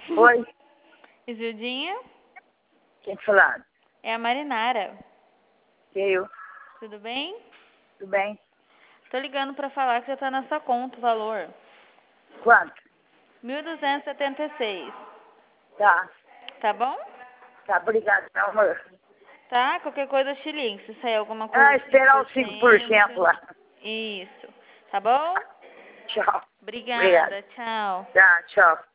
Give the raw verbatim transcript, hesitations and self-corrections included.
Oi, Isildinha? quem tá falando? É a Marinara. Eu, Tudo bem? tudo bem? Tô ligando pra falar que já tá na sua conta o valor. Quanto? mil duzentos e setenta e seis. Tá, Tá bom? tá, obrigado, meu amor. Tá? Qualquer coisa eu te ligo. Se sair alguma coisa Ah, de esperar os cinco por cento lá. Isso. Tá bom? Tchau. Obrigado. Obrigada. Tchau. Tá, tchau.